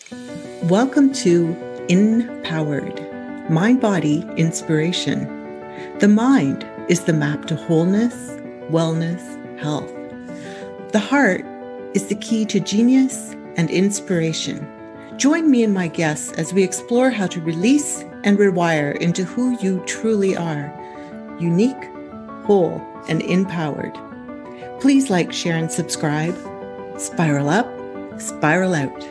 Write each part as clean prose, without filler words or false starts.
Welcome to Empowered, Mind Body Inspiration. The mind is the map to wholeness, wellness, health. The heart is the key to genius and inspiration. Join me and my guests as we explore how to release and rewire into who you truly are, unique, whole, and empowered. Please like, share, and subscribe. Spiral up, spiral out.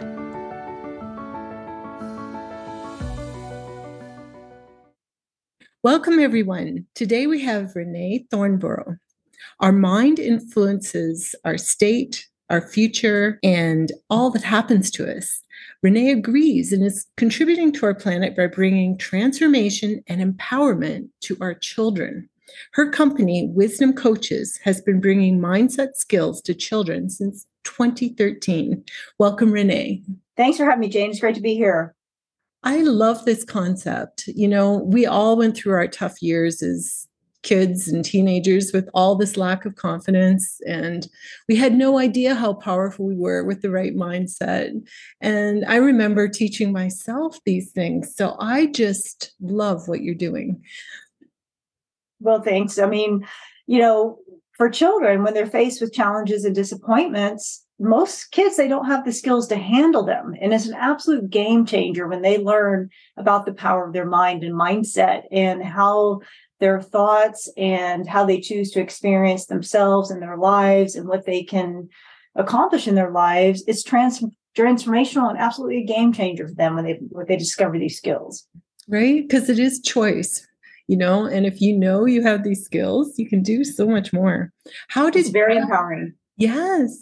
Welcome, everyone. Today we have Renee Thornborough. Our mind influences our state, our future, and all that happens to us. Renee agrees and is contributing to our planet by bringing transformation and empowerment to our children. Her company, Wisdom Coaches, has been bringing mindset skills to children since 2013. Welcome, Renee. Thanks for having me, Jane. It's great to be here. I love this concept. You know, we all went through our tough years as kids and teenagers with all this lack of confidence, and we had no idea how powerful we were with the right mindset. And I remember teaching myself these things. So I just love what you're doing. Well, thanks. I mean, for children, when they're faced with challenges and disappointments, most kids, they don't have the skills to handle them. And it's an absolute game changer when they learn about the power of their mind and mindset and how their thoughts and how they choose to experience themselves and their lives and what they can accomplish in their lives. It's transformational and absolutely a game changer for them when they discover these skills. Right? Because it is choice. And if you have these skills, you can do so much more. It's very empowering. Yes.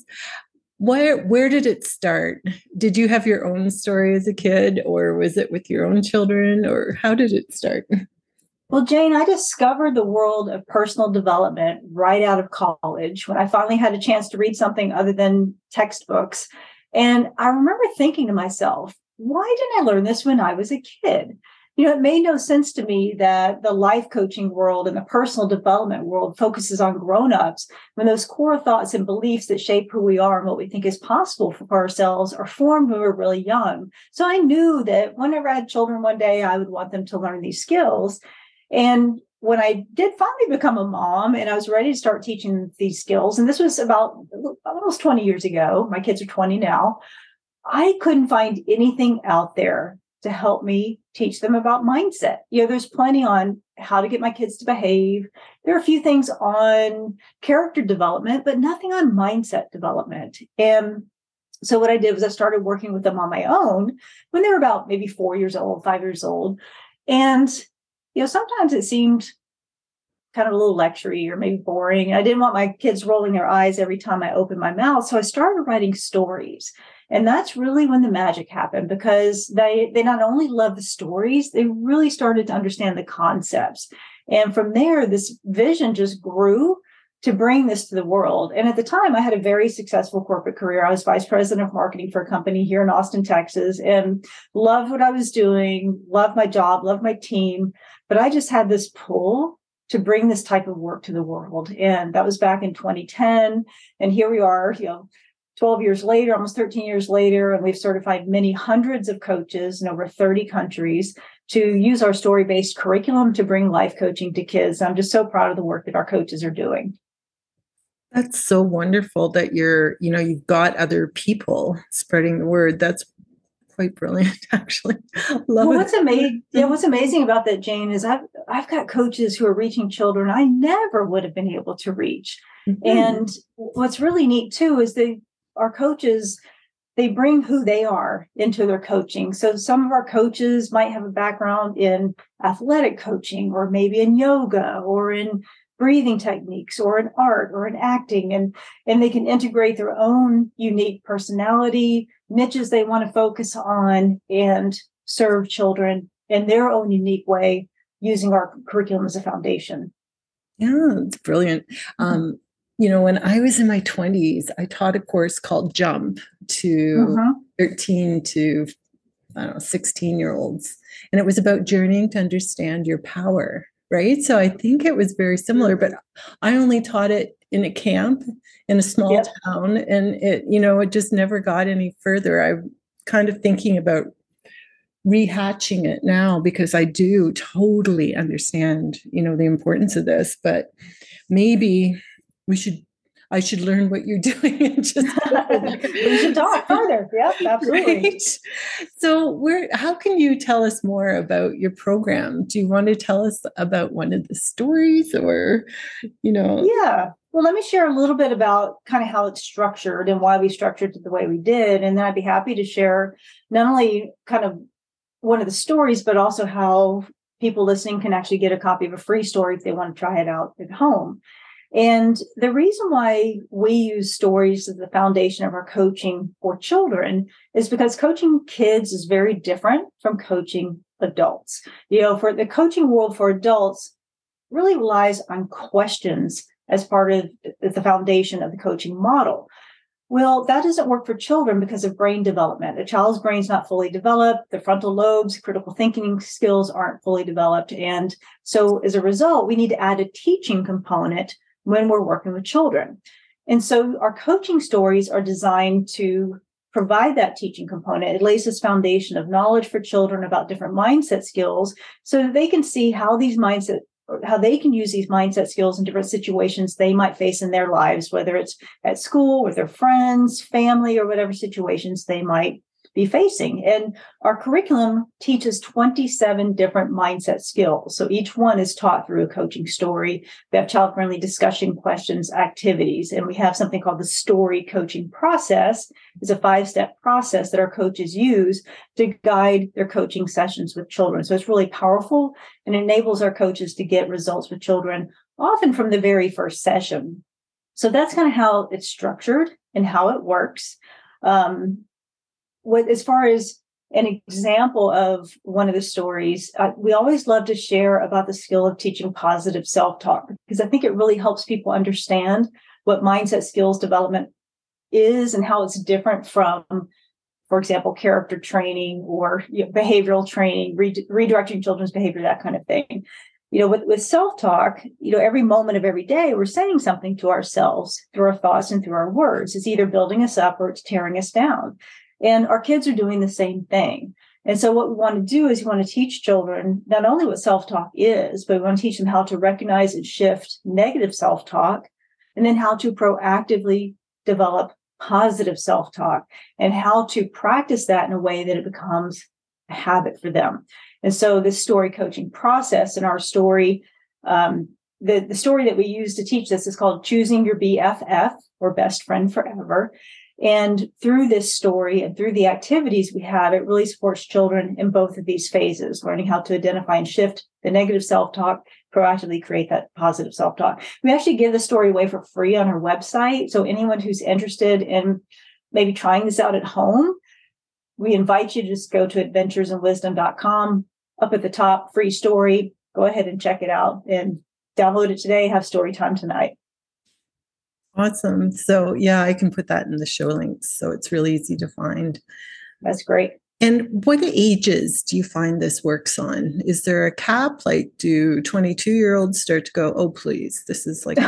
Where did it start? Did you have your own story as a kid, or was it with your own children, or how did it start? Well, Jane, I discovered the world of personal development right out of college when I finally had a chance to read something other than textbooks. And I remember thinking to myself, why didn't I learn this when I was a kid? It made no sense to me that the life coaching world and the personal development world focuses on grown-ups when those core thoughts and beliefs that shape who we are and what we think is possible for ourselves are formed when we're really young. So I knew that whenever I had children one day, I would want them to learn these skills. And when I did finally become a mom and I was ready to start teaching these skills, and this was about almost 20 years ago, my kids are 20 now, I couldn't find anything out there to help me teach them about mindset. There's plenty on how to get my kids to behave. There are a few things on character development, but nothing on mindset development. And so what I did was I started working with them on my own when they were about maybe 4 years old, 5 years old. And, sometimes it seemed kind of a little lectury or maybe boring. I didn't want my kids rolling their eyes every time I opened my mouth. So I started writing stories. And that's really when the magic happened, because they not only loved the stories, they really started to understand the concepts. And from there, this vision just grew to bring this to the world. And at the time, I had a very successful corporate career. I was vice president of marketing for a company here in Austin, Texas, and loved what I was doing, loved my job, loved my team. But I just had this pull to bring this type of work to the world. And that was back in 2010. And here we are, 12 years later, almost 13 years later, and we've certified many hundreds of coaches in over 30 countries to use our story-based curriculum to bring life coaching to kids. I'm just so proud of the work that our coaches are doing. That's so wonderful that you've got other people spreading the word. That's quite brilliant, actually. Love it. What's amazing about that, Jane, is I've got coaches who are reaching children I never would have been able to reach. Mm-hmm. And what's really neat too is our coaches, they bring who they are into their coaching. So some of our coaches might have a background in athletic coaching, or maybe in yoga, or in breathing techniques, or in art, or in acting, and they can integrate their own unique personality, niches they want to focus on, and serve children in their own unique way using our curriculum as a foundation. Yeah, it's brilliant. When I was in my 20s, I taught a course called Jump to 13 to 16-year-olds. And it was about journeying to understand your power, right? So I think it was very similar, but I only taught it in a camp in a small town, and it just never got any further. kind of thinking about rehatching it now because I do totally understand, the importance of this, but maybe I should learn what you're doing and just we should talk further. Yep, absolutely. Right? So how can you tell us more about your program? Do you want to tell us about one of the stories or, Yeah. Well, let me share a little bit about kind of how it's structured and why we structured it the way we did. And then I'd be happy to share not only kind of one of the stories, but also how people listening can actually get a copy of a free story if they want to try it out at home. And the reason why we use stories as the foundation of our coaching for children is because coaching kids is very different from coaching adults. For the coaching world for adults really relies on questions as part of the foundation of the coaching model. Well, that doesn't work for children because of brain development. A child's brain's not fully developed. The frontal lobes, critical thinking skills aren't fully developed. And so as a result, we need to add a teaching component when we're working with children. And so our coaching stories are designed to provide that teaching component. It lays this foundation of knowledge for children about different mindset skills so that they can see how they can use these mindset skills in different situations they might face in their lives, whether it's at school, with their friends, family, or whatever situations they might be facing. And our curriculum teaches 27 different mindset skills. So each one is taught through a coaching story. We have child-friendly discussion questions, activities, and we have something called the story coaching process. It's a 5-step process that our coaches use to guide their coaching sessions with children. So it's really powerful and enables our coaches to get results with children, often from the very first session. So that's kind of how it's structured and how it works. As far as an example of one of the stories, we always love to share about the skill of teaching positive self-talk, because I think it really helps people understand what mindset skills development is and how it's different from, for example, character training or behavioral training, redirecting children's behavior, that kind of thing. With self-talk, every moment of every day, we're saying something to ourselves through our thoughts and through our words. It's either building us up or it's tearing us down. And our kids are doing the same thing. And so what we want to do is we want to teach children not only what self-talk is, but we want to teach them how to recognize and shift negative self-talk, and then how to proactively develop positive self-talk and how to practice that in a way that it becomes a habit for them. And so this story coaching process in our story, the story that we use to teach this is called Choosing Your BFF, or Best Friend Forever. And through this story and through the activities we have, it really supports children in both of these phases, learning how to identify and shift the negative self-talk, proactively create that positive self-talk. We actually give the story away for free on our website. So anyone who's interested in maybe trying this out at home, we invite you to just go to adventuresandwisdom.com. Up at the top, free story. Go ahead and check it out and download it today. Have story time tonight. Awesome. So yeah, I can put that in the show links. So it's really easy to find. That's great. And what ages do you find this works on? Is there a cap? Like, do 22-year-olds start to go, oh, please, this is like...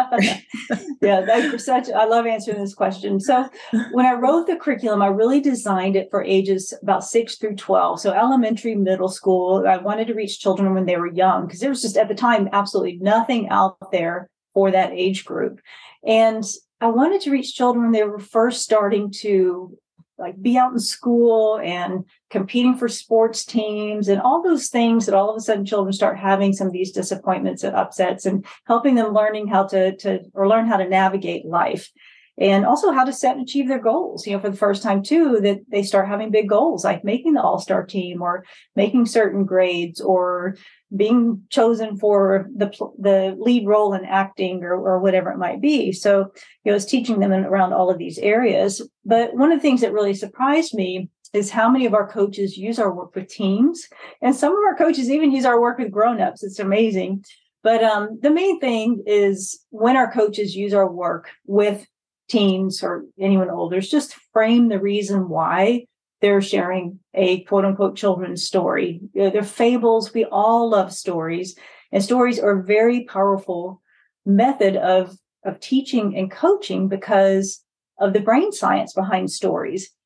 Yeah, I love answering this question. So when I wrote the curriculum, I really designed it for ages about 6 through 12. So elementary, middle school. I wanted to reach children when they were young, because there was just at the time absolutely nothing out there for that age group. And I wanted to reach children when they were first starting to be out in school and competing for sports teams and all those things that all of a sudden children start having some of these disappointments and upsets, and helping them learn how to navigate life, and also how to set and achieve their goals, for the first time too, that they start having big goals like making the all-star team or making certain grades or being chosen for the lead role in acting or whatever it might be. So, it's teaching them around all of these areas. But one of the things that really surprised me is how many of our coaches use our work with teens. And some of our coaches even use our work with grownups. It's amazing. But the main thing is when our coaches use our work with teens or anyone older, is just frame the reason why they're sharing a quote unquote children's story. They're fables. We all love stories, and stories are a very powerful method of teaching and coaching because of the brain science behind stories.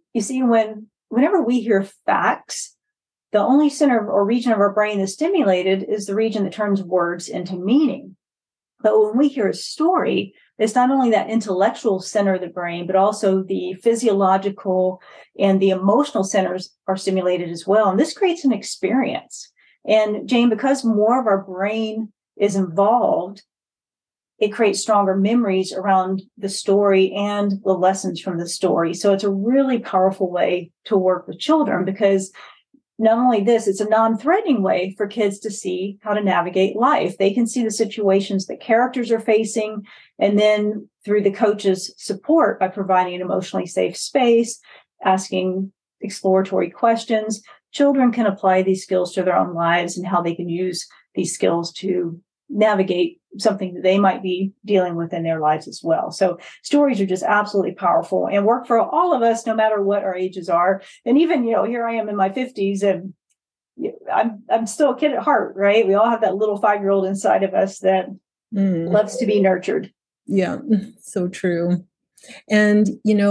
you see, whenever we hear facts, the only center or region of our brain that's stimulated is the region that turns words into meaning. But when we hear a story, it's not only that intellectual center of the brain, but also the physiological and the emotional centers are stimulated as well. And this creates an experience. And Jane, because more of our brain is involved, it creates stronger memories around the story and the lessons from the story. So it's a really powerful way to work with children, because not only this, it's a non-threatening way for kids to see how to navigate life. They can see the situations that characters are facing, and then through the coach's support by providing an emotionally safe space, asking exploratory questions, children can apply these skills to their own lives and how they can use these skills to navigate something that they might be dealing with in their lives as well. So stories are just absolutely powerful and work for all of us, no matter what our ages are. And even, here I am in my 50s, and I'm still a kid at heart, right? We all have that little 5-year-old inside of us that loves to be nurtured. Yeah, so true. And,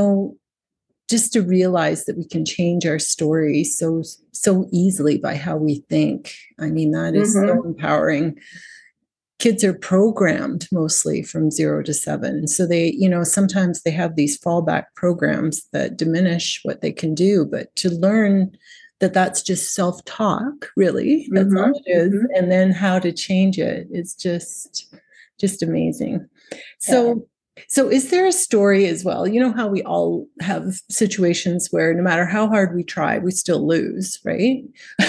just to realize that we can change our story so easily by how we think. I mean, that is so empowering. Kids are programmed mostly from 0 to 7. So they, sometimes they have these fallback programs that diminish what they can do, but to learn that that's just self-talk, really, that's all it is. And then how to change it is just amazing. So is there a story as well? You know how we all have situations where no matter how hard we try, we still lose, right?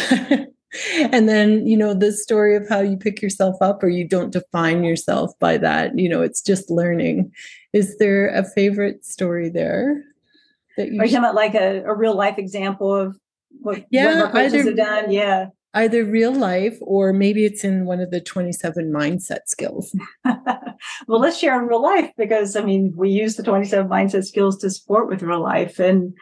And then, the story of how you pick yourself up, or you don't define yourself by that, it's just learning. Is there a favorite story there that Are you talking about like a real life example of what our coaches have done? Yeah. Either real life, or maybe it's in one of the 27 mindset skills. Well, let's share in real life, because we use the 27 mindset skills to support with real life. And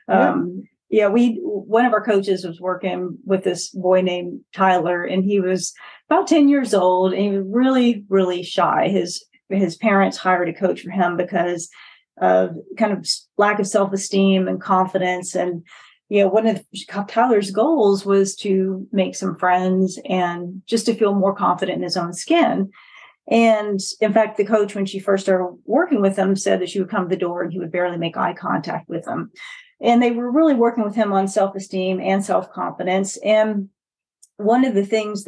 one of our coaches was working with this boy named Tyler, and he was about 10 years old, and he was really, really shy. His parents hired a coach for him because of kind of lack of self-esteem and confidence. And one of Tyler's goals was to make some friends and just to feel more confident in his own skin. And in fact, the coach, when she first started working with him, said that she would come to the door and he would barely make eye contact with him. And they were really working with him on self-esteem and self-confidence. And one of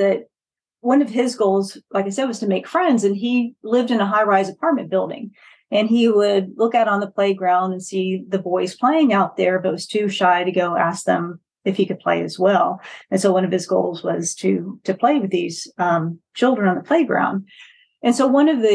his goals, like I said, was to make friends. And he lived in a high-rise apartment building. And he would look out on the playground and see the boys playing out there, but was too shy to go ask them if he could play as well. And so one of his goals was to play with these children on the playground. And so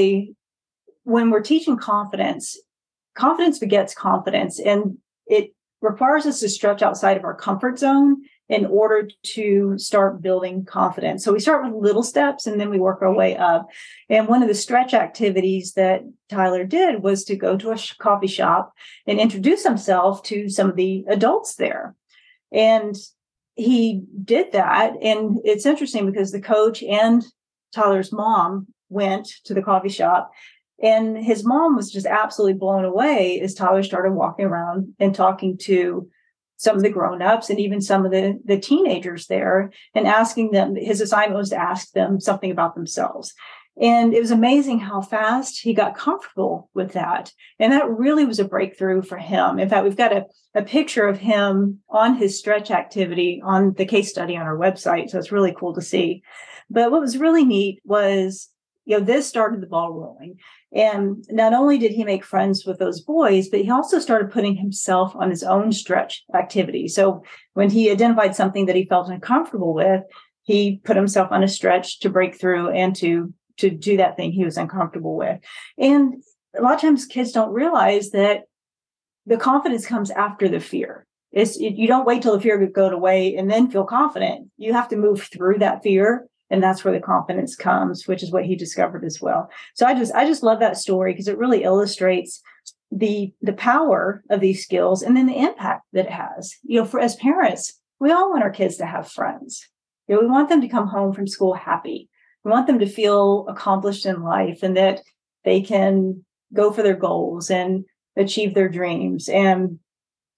when we're teaching confidence begets confidence. And it requires us to stretch outside of our comfort zone in order to start building confidence. So we start with little steps and then we work our way up. And one of the stretch activities that Tyler did was to go to a coffee shop and introduce himself to some of the adults there. And he did that. And it's interesting because the coach and Tyler's mom went to the coffee shop, and his mom was just absolutely blown away as Tyler started walking around and talking to some of the grown-ups and even some of the teenagers there, and asking them, his assignment was to ask them something about themselves. And it was amazing how fast he got comfortable with that. And that really was a breakthrough for him. In fact, we've got a picture of him on his stretch activity on the case study on our website. So it's really cool to see. But what was really neat was, this started the ball rolling. And not only did he make friends with those boys, but he also started putting himself on his own stretch activity. So when he identified something that he felt uncomfortable with, he put himself on a stretch to break through and to do that thing he was uncomfortable with. And a lot of times kids don't realize that the confidence comes after the fear. You don't wait till the fear could go away and then feel confident. You have to move through that fear. And that's where the confidence comes, which is what he discovered as well. So I just love that story because it really illustrates the power of these skills and then the impact that it has. For as parents, we all want our kids to have friends. We want them to come home from school happy. We want them to feel accomplished in life and that they can go for their goals and achieve their dreams. And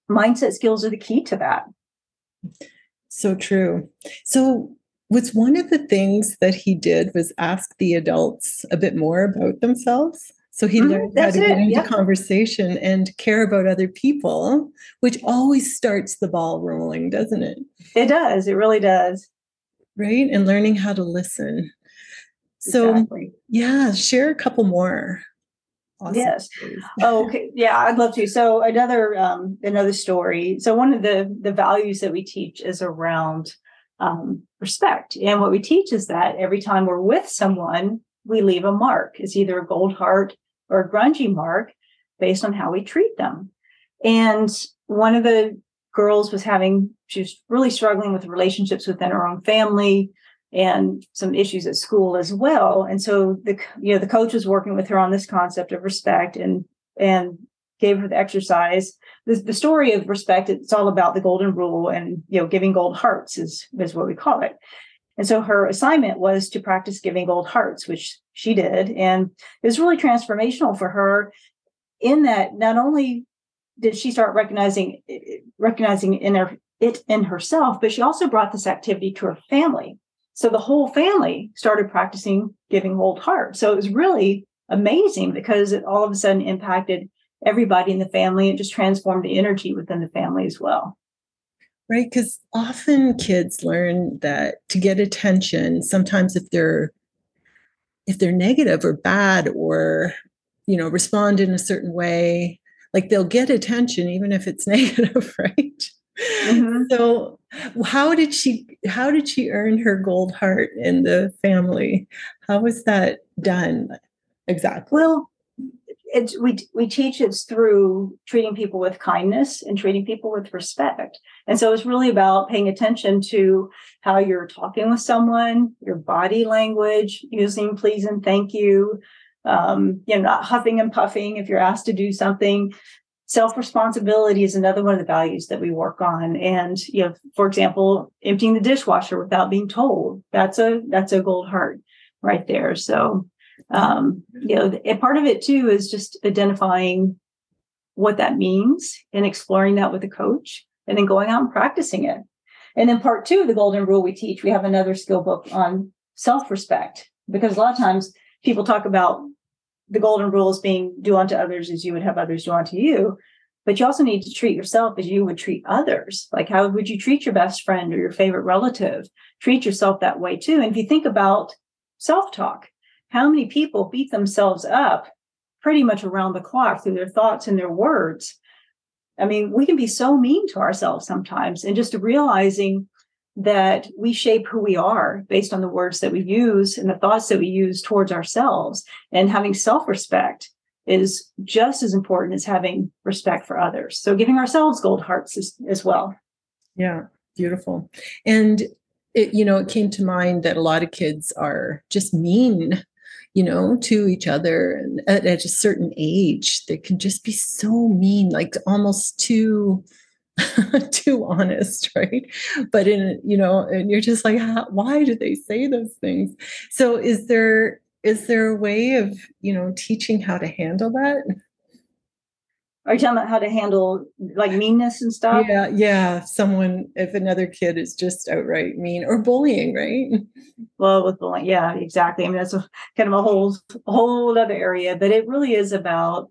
mindset skills are the key to that. So true. So was one of the things that he did was ask the adults a bit more about themselves? So he learned how to get into conversation and care about other people, which always starts the ball rolling, doesn't it? It does. It really does. Right? And learning how to listen. So, yeah, share a couple more. Awesome. Yes. Oh, okay. Yeah, I'd love to. So another story. So one of the values that we teach is around respect. And what we teach is that every time we're with someone, we leave a mark. It's either a gold heart or a grungy mark based on how we treat them. And one of the girls she was really struggling with relationships within her own family and some issues at school as well. And so the coach was working with her on this concept of respect and gave her the exercise. The story of respect, it's all about the golden rule and, giving gold hearts is what we call it. And so her assignment was to practice giving gold hearts, which she did. And it was really transformational for her in that not only did she start recognizing it in herself, but she also brought this activity to her family. So the whole family started practicing giving gold hearts. So it was really amazing because it all of a sudden impacted everybody in the family. It just transformed the energy within the family as well. Right, because often kids learn that to get attention, sometimes if they're negative or bad or, respond in a certain way, like they'll get attention even if it's negative, right? Mm-hmm. So how did she earn her gold heart in the family? How was that done exactly? Well, we teach it's through treating people with kindness and treating people with respect. And so it's really about paying attention to how you're talking with someone, your body language, using please and thank you, not huffing and puffing if you're asked to do something. Self-responsibility is another one of the values that we work on. And, for example, emptying the dishwasher without being told, that's a gold heart right there. So, a part of it too is just identifying what that means and exploring that with a coach and then going out and practicing it. And then part 2 of the golden rule we teach, we have another skill book on self-respect, because a lot of times people talk about the golden rule as being do unto others as you would have others do unto you. But you also need to treat yourself as you would treat others. Like, how would you treat your best friend or your favorite relative? Treat yourself that way too. And if you think about self-talk, how many people beat themselves up pretty much around the clock through their thoughts and their words? I mean, we can be so mean to ourselves sometimes, and just realizing that we shape who we are based on the words that we use and the thoughts that we use towards ourselves. And having self-respect is just as important as having respect for others. So giving ourselves gold hearts as well. Yeah, beautiful. And it came to mind that a lot of kids are just mean, to each other. And at a certain age, they can just be so mean, like almost too honest, right? But and you're just like, why do they say those things? So is there a way of, teaching how to handle that? Are you talking about how to handle like meanness and stuff? Yeah. If another kid is just outright mean or bullying, right? Well, with bullying, yeah, exactly. I mean, that's kind of a whole other area, but it really is about,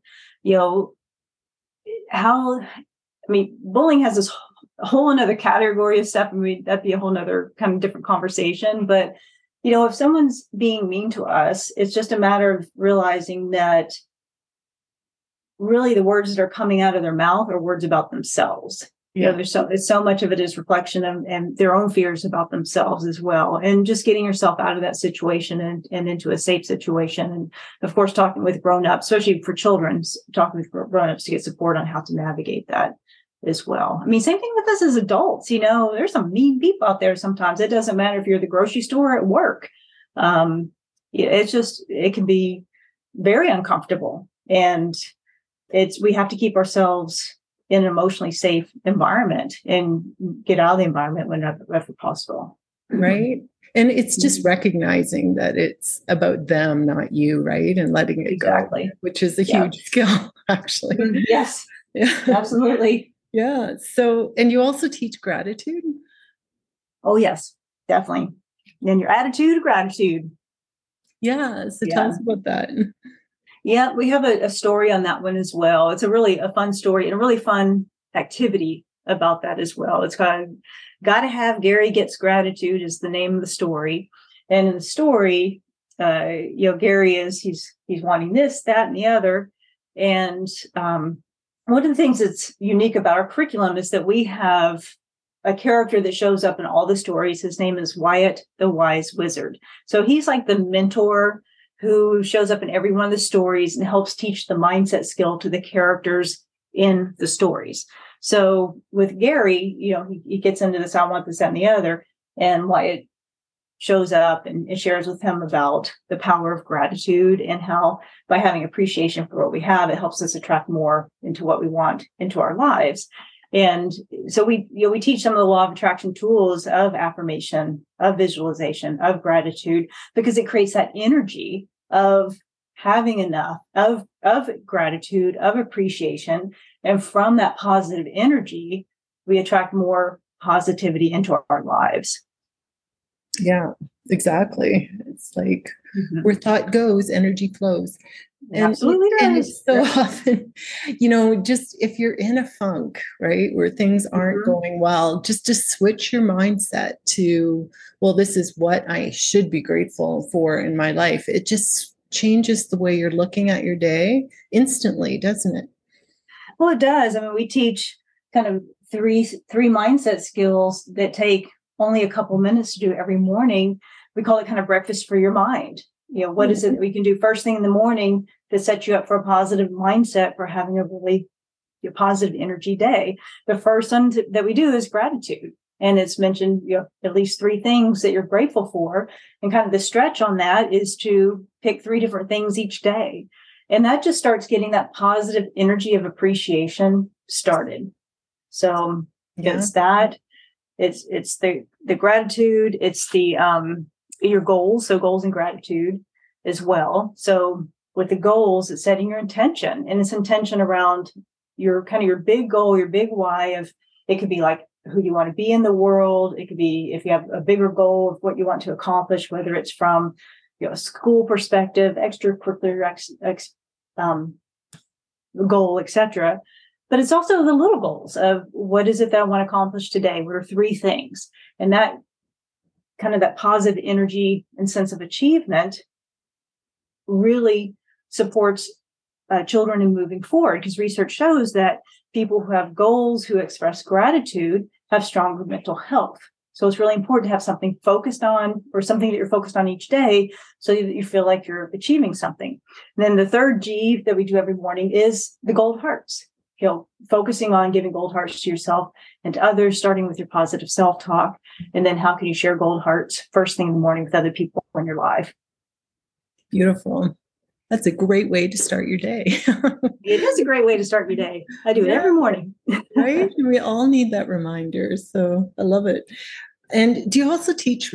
bullying has this whole another category of stuff. I mean, that'd be a whole nother kind of different conversation. But, if someone's being mean to us, it's just a matter of realizing that really the words that are coming out of their mouth are words about themselves. Yeah. There's so much of it is reflection and their own fears about themselves as well. And just getting yourself out of that situation and into a safe situation. And of course, talking with grown-ups, especially for children, talking with grown-ups to get support on how to navigate that as well. I mean, same thing with us as adults. There's some mean people out there sometimes. It doesn't matter if you're at the grocery store or at work. It can be very uncomfortable. And we have to keep ourselves in an emotionally safe environment and get out of the environment whenever possible. Right. And it's just recognizing that it's about them, not you, right? And letting it go, which is a huge skill, actually. Yes, yeah. Absolutely. Yeah. So, and you also teach gratitude? Oh, yes, definitely. And your attitude of gratitude. Yeah. So tell Yeah. us about that. Yeah, we have a story on that one as well. It's a fun story and a really fun activity about that as well. It's called Gotta Have Gary Gets Gratitude is the name of the story. And in the story, Gary he's wanting this, that, and the other. And one of the things that's unique about our curriculum is that we have a character that shows up in all the stories. His name is Wyatt the Wise Wizard. So he's like the mentor who shows up in every one of the stories and helps teach the mindset skill to the characters in the stories. So with Gary, he gets into this, I want this, that, and the other. And Wyatt shows up and shares with him about the power of gratitude and how by having appreciation for what we have, it helps us attract more into what we want into our lives. And so we teach some of the law of attraction tools of affirmation, of visualization, of gratitude, because it creates that energy of having enough, of gratitude, of appreciation. And from that positive energy, we attract more positivity into our lives. Yeah, exactly. It's like where thought goes, energy flows. Absolutely does. And it's so often, just if you're in a funk, right, where things aren't going well, just to switch your mindset to, well, this is what I should be grateful for in my life. It just changes the way you're looking at your day instantly, doesn't it? Well, it does. I mean, we teach kind of three mindset skills that take only a couple minutes to do every morning. We call it kind of breakfast for your mind. What is it that we can do first thing in the morning to set you up for a positive mindset for having a really positive energy day? The first one that we do is gratitude. And it's mentioned, at least 3 things that you're grateful for. And kind of the stretch on that is to pick 3 different things each day. And that just starts getting that positive energy of appreciation started. So it's that. It's the gratitude. It's the your goals. So goals and gratitude as well. So with the goals, it's setting your intention, and it's intention around your big goal, your big why of, it could be like who you want to be in the world. It could be if you have a bigger goal of what you want to accomplish, whether it's from a school perspective, extracurricular goal, etc. But it's also the little goals of what is it that I want to accomplish today? What are 3 things? And that kind of that positive energy and sense of achievement really supports children in moving forward, because research shows that people who have goals, who express gratitude, have stronger mental health. So it's really important to have something focused on, or something that you're focused on each day, so that you feel like you're achieving something. And then the third G that we do every morning is the gold hearts. Focusing on giving gold hearts to yourself and to others, starting with your positive self-talk. And then how can you share gold hearts first thing in the morning with other people in your life? Beautiful. That's a great way to start your day. It is a great way to start your day. I do it every morning. Right? We all need that reminder. So I love it. And do you also teach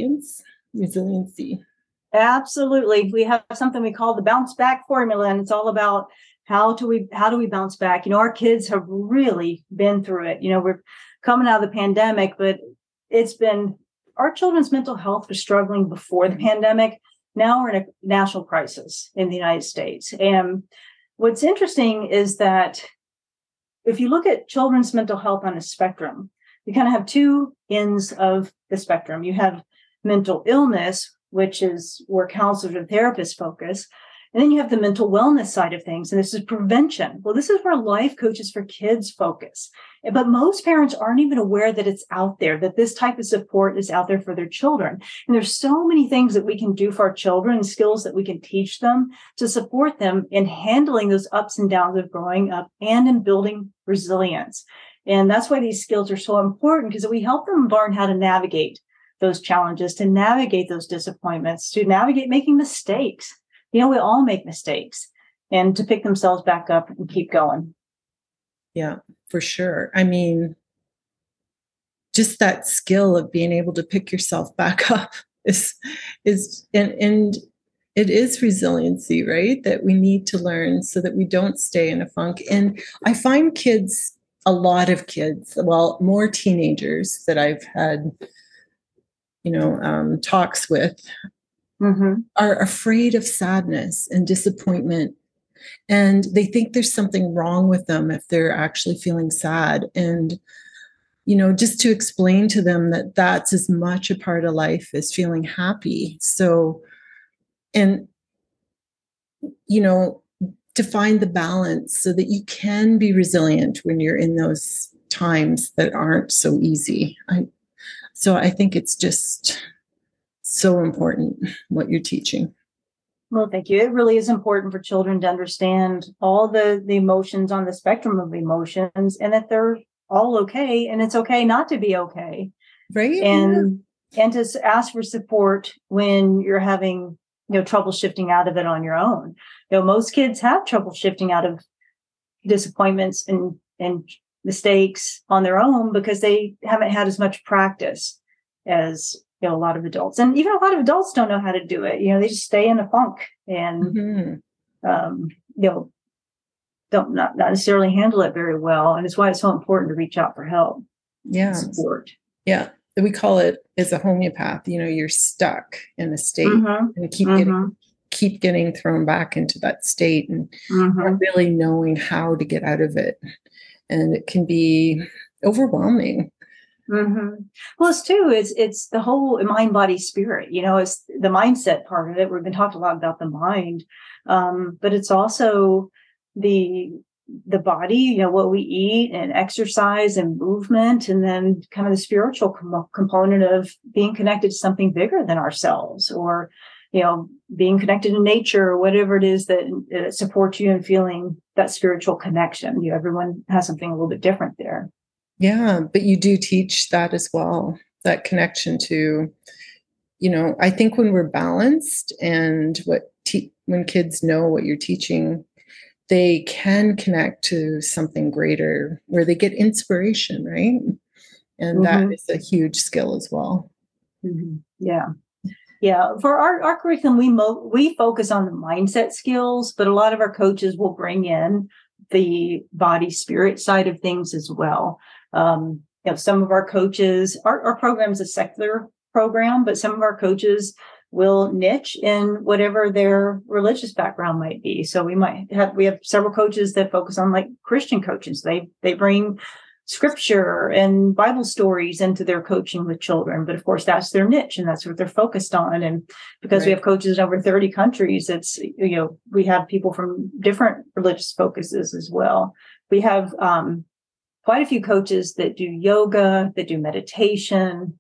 resiliency? Absolutely. We have something we call the bounce back formula, and it's all about how do we bounce back? Our kids have really been through it. We're coming out of the pandemic, but it's been, our children's mental health was struggling before the pandemic. Now we're in a national crisis in the United States. And what's interesting is that if you look at children's mental health on a spectrum, you kind of have 2 ends of the spectrum. You have mental illness, which is where counselors and therapists focus. And then you have the mental wellness side of things. And this is prevention. Well, this is where life coaches for kids focus. But most parents aren't even aware that it's out there, that this type of support is out there for their children. And there's so many things that we can do for our children, skills that we can teach them to support them in handling those ups and downs of growing up and in building resilience. And that's why these skills are so important, because we help them learn how to navigate those challenges, to navigate those disappointments, to navigate making mistakes. We all make mistakes, and to pick themselves back up and keep going. Yeah, for sure. I mean, just that skill of being able to pick yourself back up is and it is resiliency, right? That we need to learn so that we don't stay in a funk. And I find kids a lot of kids, well, more teenagers that I've had, talks with, are afraid of sadness and disappointment. And they think there's something wrong with them if they're actually feeling sad. And, just to explain to them that that's as much a part of life as feeling happy. So, and, to find the balance so that you can be resilient when you're in those times that aren't so easy. So I think it's just so important what you're teaching. Well, thank you. It really is important for children to understand all the emotions on the spectrum of emotions, and that they're all okay, and it's okay not to be okay. Right. And to ask for support when you're having trouble shifting out of it on your own. Most kids have trouble shifting out of disappointments and mistakes on their own because they haven't had as much practice as a lot of adults. And even a lot of adults don't know how to do it. They just stay in a funk and don't not necessarily handle it very well. And it's why it's so important to reach out for help. Yeah. Support. Yeah. We call it, as a homeopath, you're stuck in a state and keep getting thrown back into that state and not really knowing how to get out of it. And it can be overwhelming. Well, it's the whole mind, body, spirit, it's the mindset part of it. We've been talking a lot about the mind, but it's also the body, what we eat and exercise and movement, and then kind of the spiritual component of being connected to something bigger than ourselves, or, being connected to nature, or whatever it is that supports you in feeling that spiritual connection. Everyone has something a little bit different there. Yeah, but you do teach that as well, that connection to, I think when we're balanced and when kids know what you're teaching, they can connect to something greater where they get inspiration, right? And that is a huge skill as well. Yeah. Yeah. For our curriculum, we focus on the mindset skills, but a lot of our coaches will bring in the body spirit side of things as well. Some of our coaches, our program is a secular program, but some of our coaches will niche in whatever their religious background might be. So we have several coaches that focus on like Christian coaches. They bring scripture and Bible stories into their coaching with children. But of course, that's their niche and that's what they're focused on. And because we have coaches in over 30 countries, it's, we have people from different religious focuses as well. We have quite a few coaches that do yoga, that do meditation.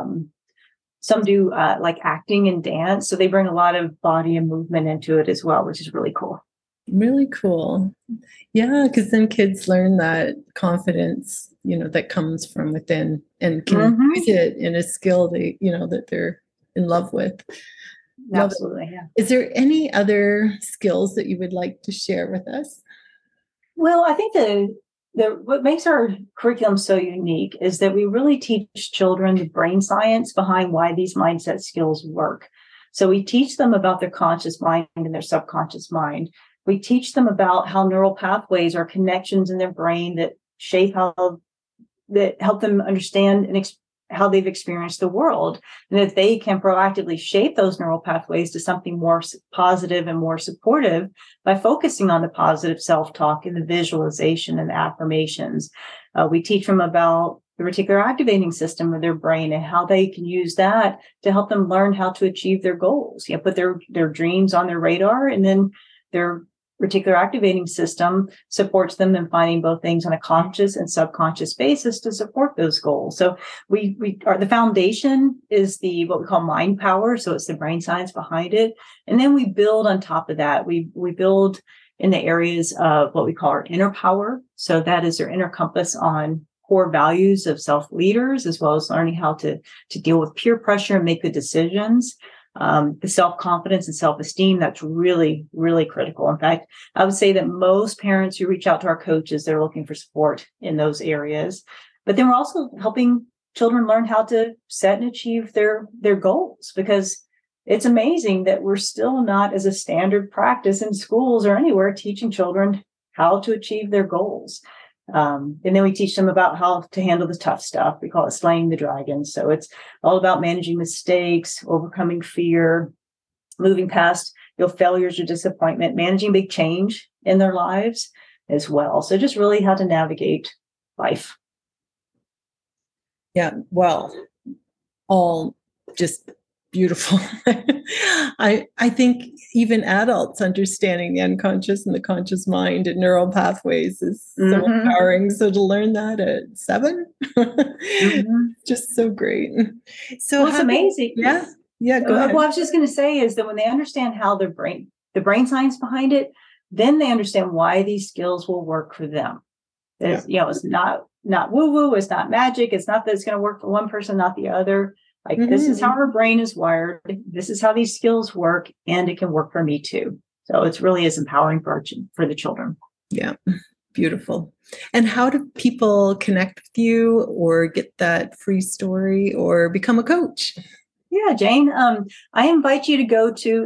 Some do like acting and dance. So they bring a lot of body and movement into it as well, which is really cool. Really cool. Yeah, because then kids learn that confidence, that comes from within and can use it in a skill that they're in love with. Absolutely. Yeah. Is there any other skills that you would like to share with us? Well, I think what makes our curriculum so unique is that we really teach children the brain science behind why these mindset skills work. So we teach them about their conscious mind and their subconscious mind. We teach them about how neural pathways are connections in their brain that help them understand how they've experienced the world, and that they can proactively shape those neural pathways to something more positive and more supportive by focusing on the positive self-talk and the visualization and the affirmations. We teach them about the reticular activating system of their brain and how they can use that to help them learn how to achieve their goals. Put their dreams on their radar, and then their reticular activating system supports them in finding both things on a conscious and subconscious basis to support those goals. So the foundation is what we call mind power. So it's the brain science behind it. And then we build on top of that. We build in the areas of what we call our inner power. So that is their inner compass on core values of self-leaders, as well as learning how to deal with peer pressure and make good decisions. The self-confidence and self-esteem, that's really, really critical. In fact, I would say that most parents who reach out to our coaches, they're looking for support in those areas. But then we're also helping children learn how to set and achieve their goals, because it's amazing that we're still not, as a standard practice in schools or anywhere, teaching children how to achieve their goals. And then we teach them about how to handle the tough stuff. We call it slaying the dragon. So it's all about managing mistakes, overcoming fear, moving past failures or disappointment, managing big change in their lives as well. So just really how to navigate life. Yeah, well, all just beautiful. I think even adults understanding the unconscious and the conscious mind and neural pathways is so empowering. So to learn that at 7, just so great. So it's amazing. Yeah, go ahead. What I was just going to say is that when they understand how the brain science behind it, then they understand why these skills will work for them. It's not woo-woo, it's not magic. It's not that it's going to work for one person, not the other. Like this is how our brain is wired. This is how these skills work, and it can work for me too. So it really is empowering for the children. Yeah. Beautiful. And how do people connect with you or get that free story or become a coach? Yeah, Jane, I invite you to go to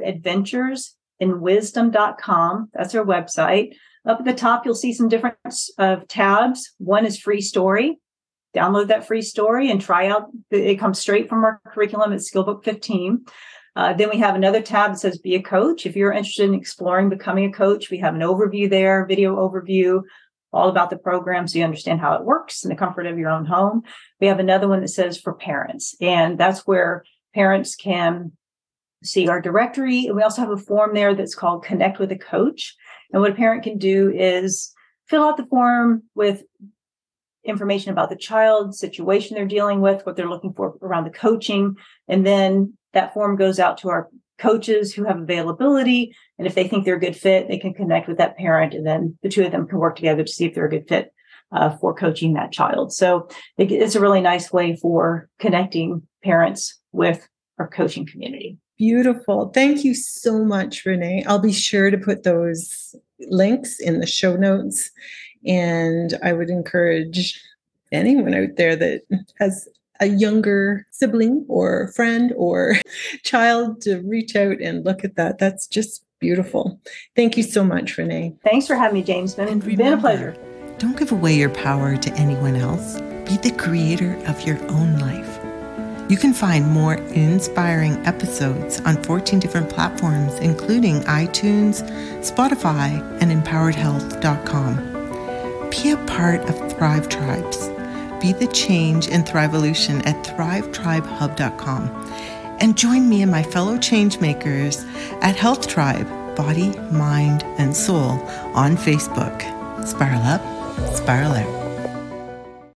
adventuresinwisdom.com. That's our website. Up at the top, you'll see some different tabs. One is free story. Download that free story and try out. It comes straight from our curriculum at Skillbook 15. Then we have another tab that says be a coach. If you're interested in exploring becoming a coach, we have an overview there, video overview, all about the program so you understand how it works in the comfort of your own home. We have another one that says for parents, and that's where parents can see our directory. And we also have a form there that's called Connect with a Coach. And what a parent can do is fill out the form with information about the child, situation they're dealing with, what they're looking for around the coaching. And then that form goes out to our coaches who have availability. And if they think they're a good fit, they can connect with that parent. And then the two of them can work together to see if they're a good fit for coaching that child. So it's a really nice way for connecting parents with our coaching community. Beautiful. Thank you so much, Renee. I'll be sure to put those links in the show notes. And I would encourage anyone out there that has a younger sibling or friend or child to reach out and look at that. That's just beautiful. Thank you so much, Renee. Thanks for having me, James. It's been a pleasure. Don't give away your power to anyone else. Be the creator of your own life. You can find more inspiring episodes on 14 different platforms, including iTunes, Spotify, and empoweredhealth.com. Be a part of Thrive Tribes. Be the change and Thriveolution at thrivetribehub.com. And join me and my fellow change makers at Health Tribe, Body, Mind, and Soul on Facebook. Spiral up, spiral out.